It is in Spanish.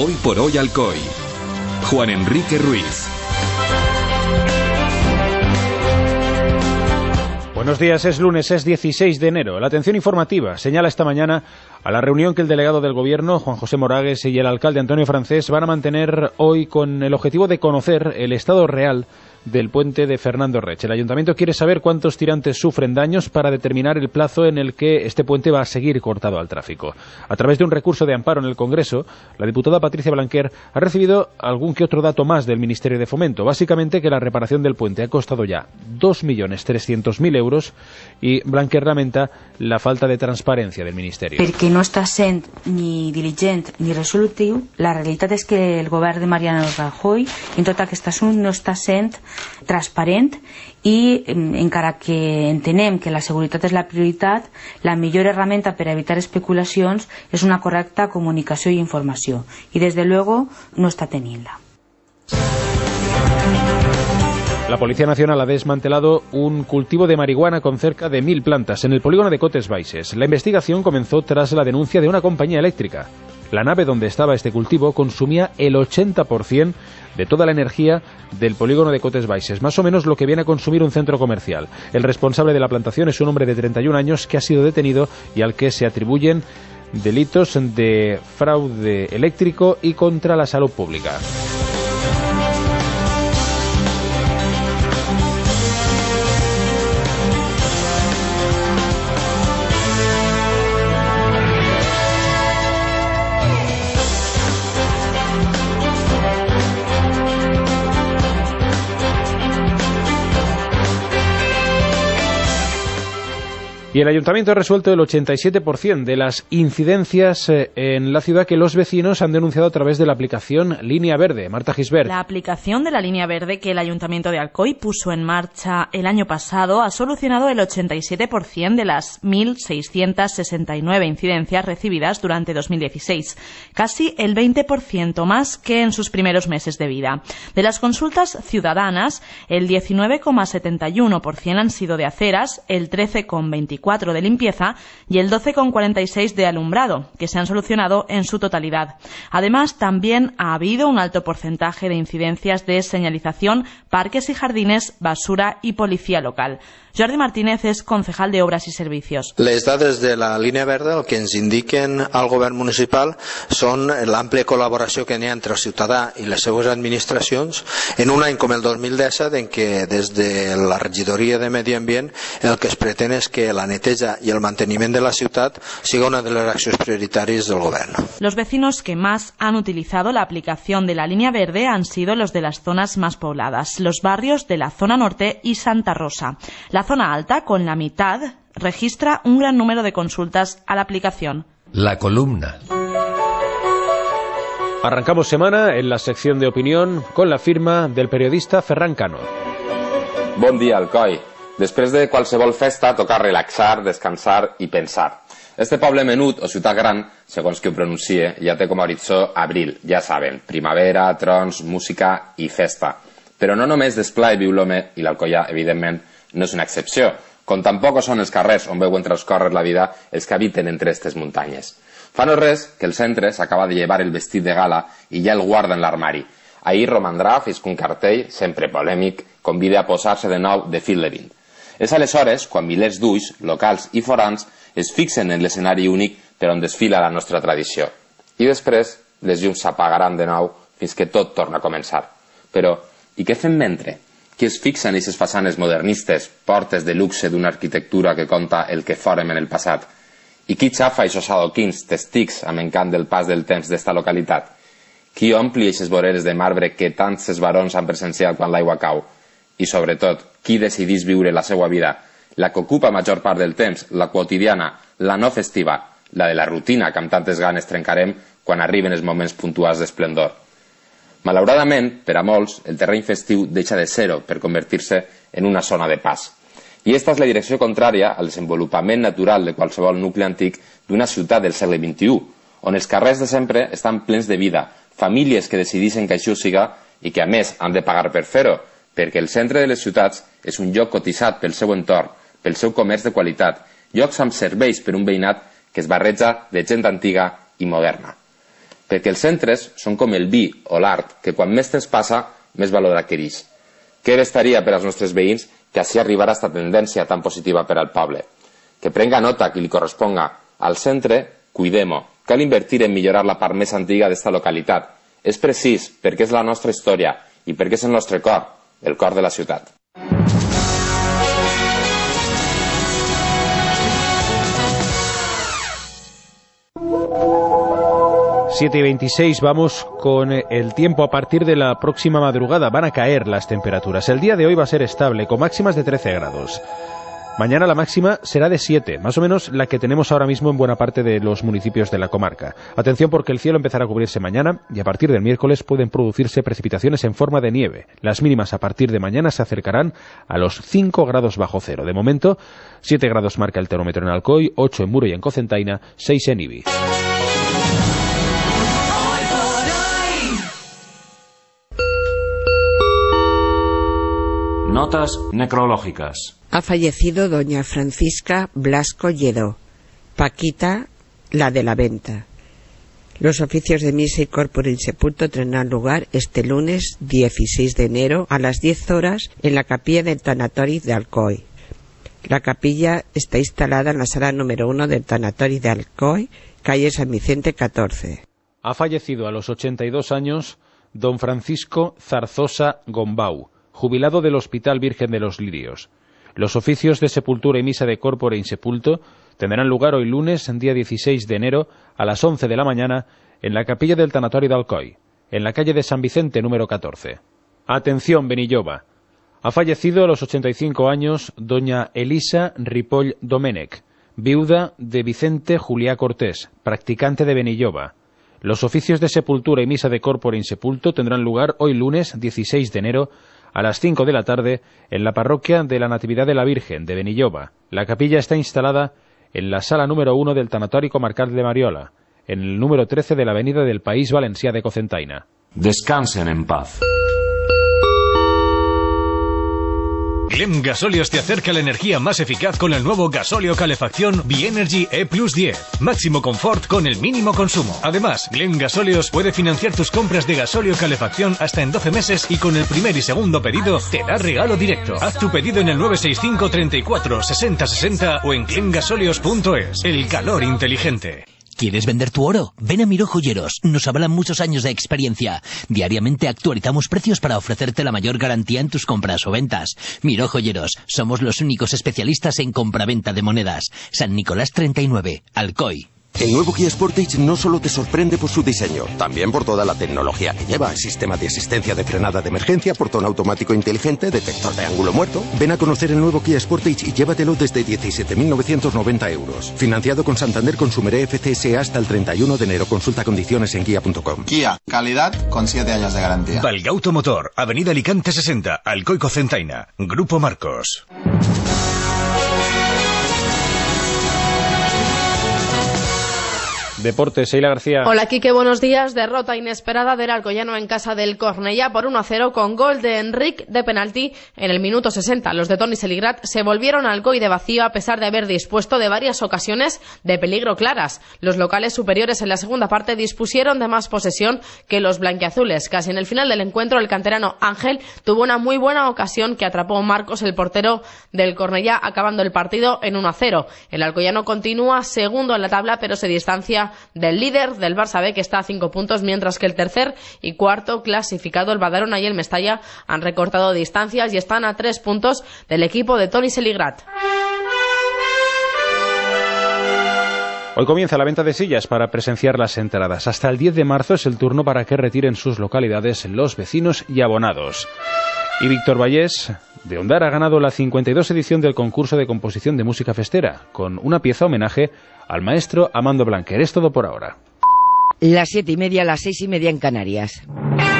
Hoy por hoy Alcoy. Juan Enrique Ruiz. Buenos días, es lunes, es 16 de enero. La atención informativa señala esta mañana a la reunión que el delegado del Gobierno, Juan José Moragues, y el alcalde Antonio Francés van a mantener hoy con el objetivo de conocer el estado real del puente de Fernando Reche. El Ayuntamiento quiere saber cuántos tirantes sufren daños para determinar el plazo en el que este puente va a seguir cortado al tráfico. A través de un recurso de amparo en el Congreso, la diputada Patricia Blanquer ha recibido algún que otro dato más del Ministerio de Fomento. Básicamente que la reparación del puente ha costado ya 2.300.000 euros y Blanquer lamenta la falta de transparencia del Ministerio. Perquè no està sent ni diligent ni resolutiu, la realitat és que el govern de Mariano Rajoy en tot aquest assumpte no està sent transparent i encara que entenem que la seguretat és la prioritat, la millor herramienta per a evitar especulacions és una correcta comunicació i informació i des de luego no està tenint-la. La Policía Nacional ha desmantelado un cultivo de marihuana con cerca de 1.000 plantas en el polígono de Cotes Baixes. La investigación comenzó tras la denuncia de una compañía eléctrica. La nave donde estaba este cultivo consumía el 80% de toda la energía del polígono de Cotes Baixes, más o menos lo que viene a consumir un centro comercial. El responsable de la plantación es un hombre de 31 años que ha sido detenido y al que se atribuyen delitos de fraude eléctrico y contra la salud pública. Y el Ayuntamiento ha resuelto el 87% de las incidencias en la ciudad que los vecinos han denunciado a través de la aplicación Línea Verde. Marta Gisbert. La aplicación de la Línea Verde que el Ayuntamiento de Alcoy puso en marcha el año pasado ha solucionado el 87% de las 1.669 incidencias recibidas durante 2016, casi el 20% más que en sus primeros meses de vida. De las consultas ciudadanas, el 19,71% han sido de aceras, el 13,24% de limpieza y el 12,46% de alumbrado, que se han solucionado en su totalidad. Además, también ha habido un alto porcentaje de incidencias de señalización, parques y jardines, basura y policía local. Jordi Martínez és concejal de Obras i Servicios. Les dades de la línia verda el que ens indiquen al govern municipal són l'àmplia col·laboració que n'hi ha entre el ciutadà i les seues administracions en un any com el 2017 en què des de la regidoria de Medi Ambient el que es pretén és que la neteja y el manteniment de la ciutat siga una de les accions prioritàries del govern. Los vecinos que más han utilizado la aplicación de la línea verde han sido los de las zonas más pobladas, los barrios de la zona norte y Santa Rosa. La zona alta, con la mitad, registra un gran número de consultas a la aplicación. La columna. Arrancamos semana en la sección de opinión con la firma del periodista Ferran Cano. Bon dia, Alcoi. Després de qualsevol festa toca relaxar, descansar i pensar. Este poble menut o ciutat gran, segons qui ho pronuncie, ja té com a horitzó abril, ja saben, primavera, trons, música i festa. Però no només d'esplai viu l'home i l'Alcoià, evidentment, no és una excepció, com tampoc són els carrers on veuen transcórrer la vida els que habiten entre aquestes muntanyes. Fa no res que el centre s'acaba de llevar el vestit de gala i ja el guarda en l'armari. Ahir romandrà fins que un cartell, sempre polèmic, convida a posar-se de nou de fil de 20. És aleshores quan milers d'ulls, locals i forans, es fixen en l'escenari únic per on desfila la nostra tradició. I després les llums s'apagaran de nou fins que tot torna a començar. Però, i què fem mentre? Qui es fixa en aquestes façanes modernistes, portes de luxe d'una arquitectura que conta el que fórem en el passat? I qui xafa aquests adoquins, testics, amb encant del pas del temps d'esta localitat? Qui ompli aquestes voreres de marbre que tants barons han presenciat quan l'aigua cau? I sobretot, qui decidís viure la seva vida, la que ocupa major part del temps, la quotidiana, la no festiva, la de la rutina que amb tantes ganes trencarem quan arriben els moments puntuals d'esplendor. Malauradament, per a molts, el terreny festiu deixa de ser-ho per convertir-se en una zona de pas. I esta és la direcció contrària al desenvolupament natural de qualsevol nucli antic d'una ciutat del segle XXI, on els carrers de sempre estan plens de vida, famílies que decideixen que això siga i que a més han de pagar per fer-ho, perquè el centre de les ciutats és un lloc cotitzat pel seu entorn, pel seu comerç de qualitat, llocs amb serveis per un veïnat que es barreja de gent antiga i moderna. Perquè els centres són com el vi o l'art, que quan més temps passa, més valor adquireix. Què estaria per als nostres veïns que així arribarà aquesta tendència tan positiva per al poble? Que prenga nota qui li corresponga al centre, cuidem-ho. Cal invertir en millorar la part més antiga d'esta localitat. És precís perquè és la nostra història i perquè és el nostre cor, el cor de la ciutat. Siete y 26, vamos con el tiempo. A partir de la próxima madrugada van a caer las temperaturas. El día de hoy va a ser estable, con máximas de 13 grados. Mañana la máxima será de 7, más o menos la que tenemos ahora mismo en buena parte de los municipios de la comarca. Atención porque el cielo empezará a cubrirse mañana y a partir del miércoles pueden producirse precipitaciones en forma de nieve. Las mínimas a partir de mañana se acercarán a los 5 grados bajo cero. De momento, 7 grados marca el termómetro en Alcoy, 8 en Muro y en Cocentaina, 6 en Ibi. Notas necrológicas. Ha fallecido doña Francisca Blasco Lledó, Paquita, la de la venta. Los oficios de misa y corpore insepulto tendrán lugar este lunes 16 de enero a las 10 horas en la capilla del tanatori de Alcoy. La capilla está instalada en la sala número 1 del tanatori de Alcoy, calle San Vicente 14. Ha fallecido a los 82 años don Francisco Zarzosa Gombau, jubilado del Hospital Virgen de los Lirios. Los oficios de sepultura y misa de corpore insepulto tendrán lugar hoy lunes, día 16 de enero, a las 11 de la mañana, en la capilla del Tanatori de Alcoy, en la calle de San Vicente número 14. Atención, Benilloba. Ha fallecido a los 85 años doña Elisa Ripoll Domènech, viuda de Vicente Juliá Cortés, practicante de Benilloba. Los oficios de sepultura y misa de corpore insepulto tendrán lugar hoy lunes, 16 de enero, a las 5 de la tarde, en la parroquia de la Natividad de la Virgen de Benilloba. La capilla está instalada en la sala número 1 del Tanatori Comarcal de Mariola, en el número 13 de la avenida del País Valencià de Cocentaina. Descansen en paz. Clem Gasóleos te acerca la energía más eficaz con el nuevo gasóleo calefacción Bienergy E+10. Máximo confort con el mínimo consumo. Además, Clem Gasóleos puede financiar tus compras de gasóleo calefacción hasta en 12 meses y con el primer y segundo pedido te da regalo directo. Haz tu pedido en el 965 34 60 60 o en clemgasóleos.es. El calor inteligente. ¿Quieres vender tu oro? Ven a Miró Joyeros. Nos avalan muchos años de experiencia. Diariamente actualizamos precios para ofrecerte la mayor garantía en tus compras o ventas. Miró Joyeros. Somos los únicos especialistas en compraventa de monedas. San Nicolás 39, Alcoy. El nuevo Kia Sportage no solo te sorprende por su diseño, también por toda la tecnología que lleva. Sistema de asistencia de frenada de emergencia, portón automático inteligente, detector de ángulo muerto. Ven a conocer el nuevo Kia Sportage y llévatelo desde 17.990 euros. Financiado con Santander Consumer FCS hasta el 31 de enero. Consulta condiciones en kia.com. Kia, calidad con 7 años de garantía. Valgauto Motor, Avenida Alicante 60, Alcoy Cocentaina. Grupo Marcos. Deportes, Sheila García. Hola, Quique, buenos días. Derrota inesperada del Alcoyano en casa del Cornellá por 1-0 con gol de Enric de penalti en el minuto 60. Los de Toni Seligrat se volvieron al Alcoy de vacío a pesar de haber dispuesto de varias ocasiones de peligro claras. Los locales superiores en la segunda parte dispusieron de más posesión que los blanquiazules. Casi en el final del encuentro, el canterano Ángel tuvo una muy buena ocasión que atrapó Marcos, el portero del Cornellá, acabando el partido en 1-0. El Alcoyano continúa segundo en la tabla, pero se distancia del líder del Barça B, que está a 5 puntos, mientras que el tercer y cuarto clasificado, el Badalona y el Mestalla, han recortado distancias y están a 3 puntos del equipo de Toni Seligrat. Hoy comienza la venta de sillas para presenciar las entradas. Hasta el 10 de marzo es el turno para que retiren sus localidades los vecinos y abonados. Y Víctor Vallés, de Ondara, ha ganado la 52 edición del concurso de composición de música festera, con una pieza homenaje al maestro Amando Blanquer. Es todo por ahora. Las 7:30, las 6:30 en Canarias.